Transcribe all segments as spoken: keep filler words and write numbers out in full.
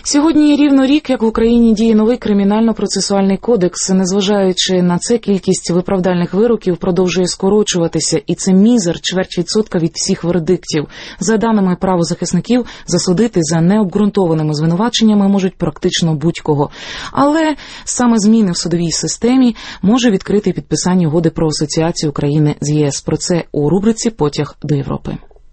Сьогодні рівно рік, як в Україні діє новий кримінально-процесуальний кодекс. Незважаючи на це, кількість виправдальних вироків продовжує скорочуватися, і це мізер, чверть відсотка від всіх вердиктів. За даними правозахисників, засудити за необґрунтованими звинуваченнями можуть практично будь-кого. Але саме зміни в судовій системі може відкрити підписання угоди про асоціацію України з ЄС. Про це у рубриці «Потяг до Європи».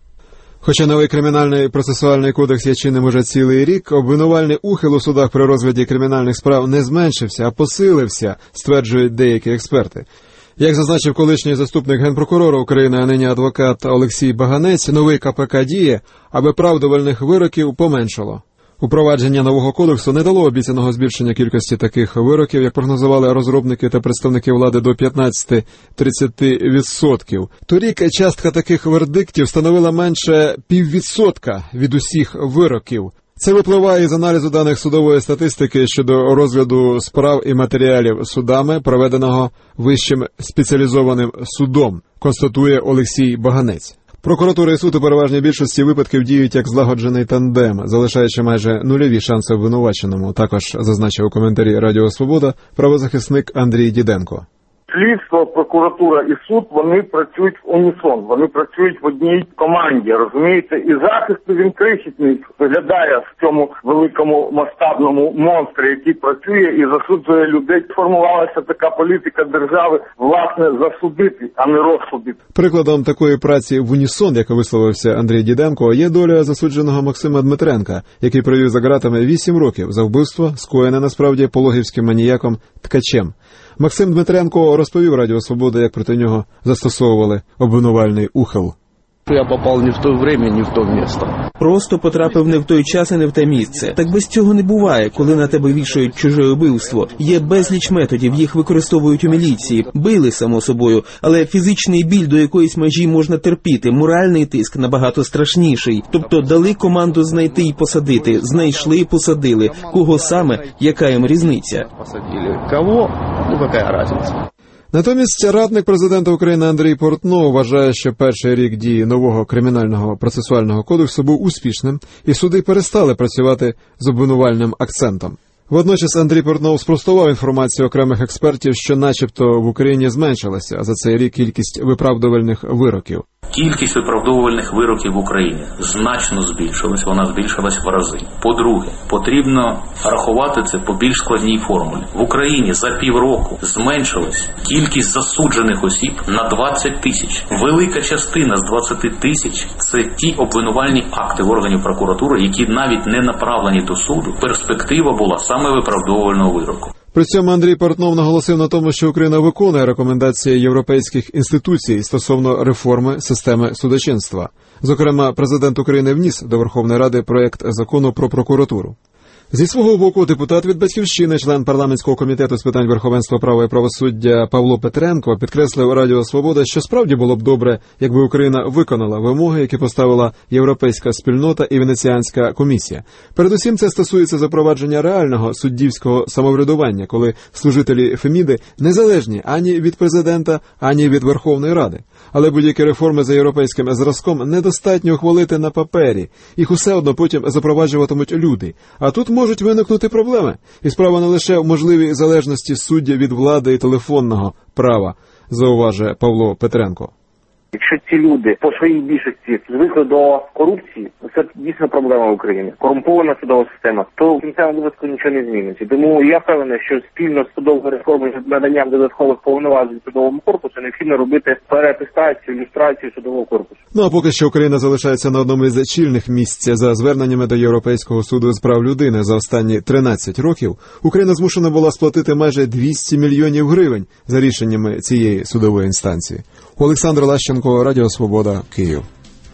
Хоча новий кримінальний процесуальний кодекс є чинним уже цілий рік, обвинувальний ухил у судах при розгляді кримінальних справ не зменшився, а посилився, стверджують деякі експерти. Як зазначив колишній заступник Генпрокурора України, а нині адвокат Олексій Баганець, новий КПК діє, аби виправдувальних вироків поменшало. Упровадження нового кодексу не дало обіцяного збільшення кількості таких вироків, як прогнозували розробники та представники влади, до п'ятнадцять-тридцять відсотків. Торік частка таких вердиктів становила менше піввідсотка від усіх вироків. Це випливає із аналізу даних судової статистики щодо розгляду справ і матеріалів судами, проведеного Вищим спеціалізованим судом, констатує Олексій Баганець. Прокуратура і суд у переважній більшості випадків діють як злагоджений тандем, залишаючи майже нульові шанси обвинуваченому, також зазначив у коментарі Радіо Свобода правозахисник Андрій Діденко. Слідство, прокуратура і суд, вони працюють в унісон, вони працюють в одній команді, розумієте? І захист, він крихітний, виглядає в цьому великому масштабному монстрі, який працює і засуджує людей. Формувалася така політика держави, власне, засудити, а не розсудити. Прикладом такої праці в унісон, як висловився Андрій Діденко, є доля засудженого Максима Дмитренка, який провів за ґратами вісім років за вбивство, скоєне насправді пологівським маніяком Ткачем. Максим Дмитренко розповів Радіо Свобода, як проти нього застосовували обвинувальний ухил. Я попав не в то время, не в то місце. Просто потрапив не в той час і не в те місце. Так без цього не буває, коли на тебе вішають чуже вбивство. Є безліч методів, їх використовують у міліції. Били, само собою, але фізичний біль до якоїсь межі можна терпіти, моральний тиск набагато страшніший. Тобто дали команду знайти і посадити, знайшли і посадили. Кого саме, яка їм різниця? Посадили. Кого? Ну, яка різниця? Натомість радник президента України Андрій Портнов вважає, що перший рік дії нового кримінального процесуального кодексу був успішним, і суди перестали працювати з обвинувальним акцентом. Водночас Андрій Портнов спростував інформацію окремих експертів, що начебто в Україні зменшилася за цей рік кількість виправдувальних вироків. Кількість виправдовувальних вироків в Україні значно збільшилась, вона збільшилась в рази. По-друге, потрібно рахувати це по більш складній формулі. В Україні за півроку зменшилась кількість засуджених осіб на двадцять тисяч. Велика частина з двадцяти тисяч – це ті обвинувальні акти в органів прокуратури, які навіть не направлені до суду. Перспектива була саме виправдовувального вироку. При цьому Андрій Портнов наголосив на тому, що Україна виконує рекомендації європейських інституцій стосовно реформи системи судочинства. Зокрема, президент України вніс до Верховної Ради проєкт закону про прокуратуру. Зі свого боку, депутат від «Батьківщини», член парламентського комітету з питань верховенства права і правосуддя Павло Петренко підкреслив Радіо Свобода, що справді було б добре, якби Україна виконала вимоги, які поставила Європейська спільнота і Венеціанська комісія. Передусім, це стосується запровадження реального суддівського самоврядування, коли служителі Феміди незалежні ані від президента, ані від Верховної Ради. Але будь-які реформи за європейським зразком недостатньо ухвалити на папері. Їх усе одно потім запроваджуватимуть люди. А тут можуть виникнути проблеми. І справа не лише в можливій залежності суддів від влади і телефонного права, зауважує Павло Петренко. Якщо ці люди по своїй більшості звикли до корупції, це дійсно проблема в Україні. Корумпована судова система, то в кінцевому випадку нічого не зміниться. Тому я впевнений, що спільно з судовою реформою з наданням додаткових повноважень судовому корпусу необхідно робити переатестацію, люстрацію судового корпусу. Ну а поки що Україна залишається на одному із чільних місць за зверненнями до Європейського суду з прав людини за останні тринадцять років. Україна змушена була сплатити майже двісті мільйонів гривень за рішеннями цієї судової інстанції. Олександр Лащенко, Радіо Свобода, Київ.